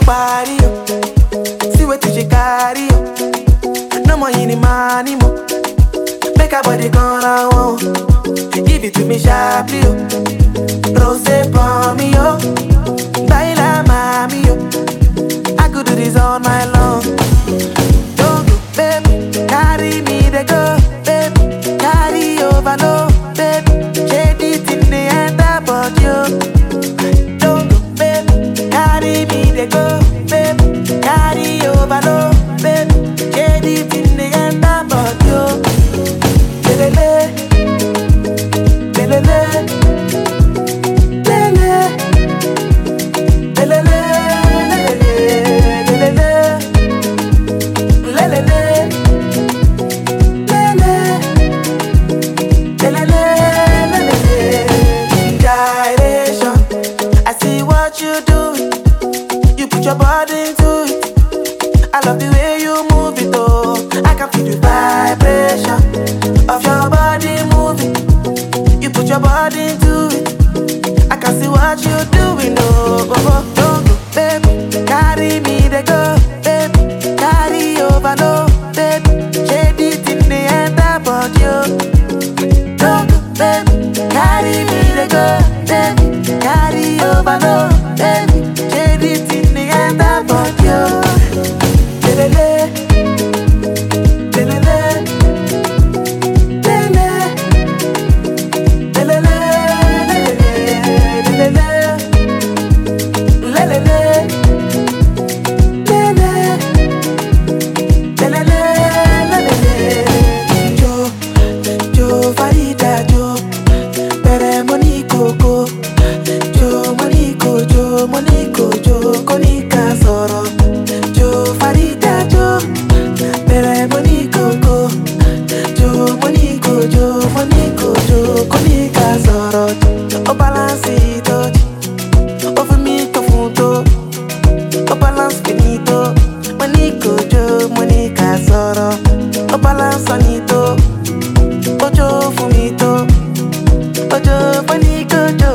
party, oh. See what you carry, oh. No more any money, mo. Make a body gonna want. Give it to me sharply, oh. Rose for me, oh. Baila mami, oh. I could do this all night long. Don't go, baby. Carry me, they go, baby. Carry over, no, baby. Shade it in the end, but you. Don't go, baby. Carry me, they go, baby. Carry over, no, baby. Shade it in the end, but you. Lelele, lelele, lelele, lelele, lelele, gyration. I see what you do. You put your body into it. I love the way you move it, oh. I can feel the vibration of your body moving. You put your body into it. I can see what you're doing, oh, oh, oh. Don't go, baby. Carry me, they go, baby. Carry over, no, baby. Shade it in the end, but you. Don't go, baby. Carry me, they go, baby. Carry over, no, baby. Shade it in the end, but you. Lelele, lelele, lelele, lelele, lelele, lelele, lelele. Jo, Jo Farida, Jo, Pere Moniko, Jo Moniko, Jo Moniko, Jo Konika Soro. Jo Farida, Jo, Pere Moniko, Jo Moniko, Jo Moniko, Jo Konika Soro. O balance it, o for me to fundo, o balance finito. Moniko, Jo Monika Soro. O balance onito, o Jo fumito, o Jo Moniko, Jo.